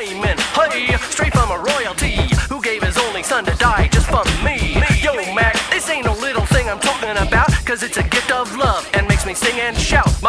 flaming. Hey, straight from a royalty who gave his only son to die just for me. Yo, Mac, this ain't no little thing I'm talking about, cause it's a gift of love and makes me sing and shout.